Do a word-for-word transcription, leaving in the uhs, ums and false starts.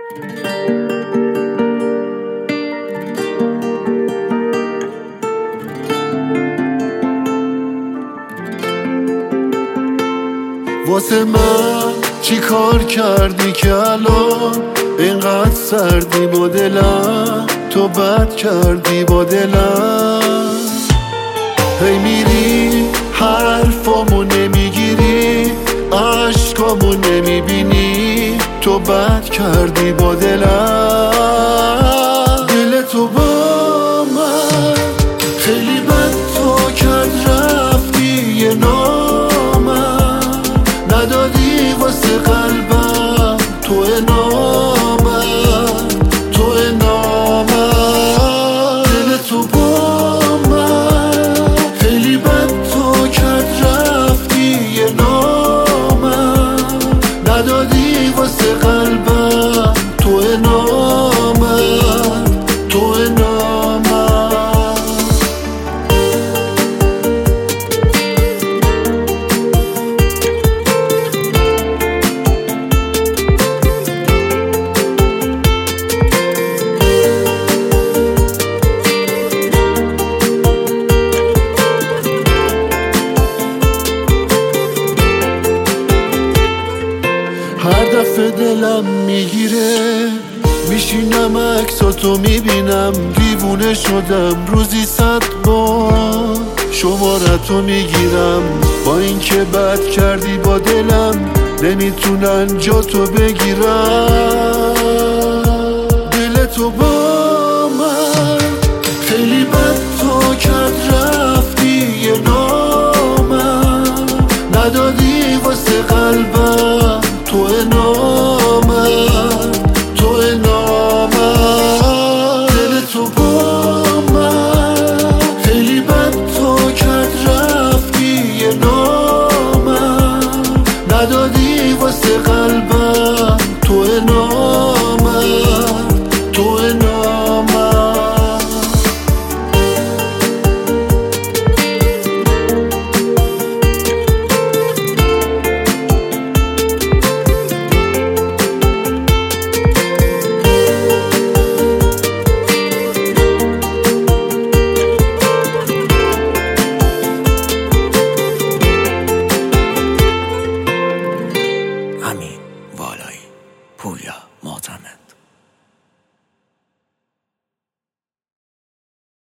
واسه من چی کار کردی که الان اینقدر سردی با دلم؟ تو بد کردی با دلم. هی میری حرفامو نمیگیری، عشقامو نمیبینی، تو بد کردی با دلم. دل تو با من خیلی بد تو کرد، رفتی یه نامم ندادی واسه قلبم، تو نامم تو نامم. دل تو با من خیلی بد تو کرد، رفتی یه نامم ندادی واسه قلبم، تو نامم تو نامم. هر دفعه دلم میگیره میشینم عکساتو میبینم، دیوونه شدم روزی صد بار شمارتو میگیرم. با اینکه بد کردی با دلم نمیتونن جاتو بگیرم. دل تو با من خیلی بد تو کرد، رفتی یه نامم ندادی واسه قلبم، تو نامم تو نامم. دل تو با من خیلی بد تو کرد، رفتی یه نامم ندادی واسه قلبم،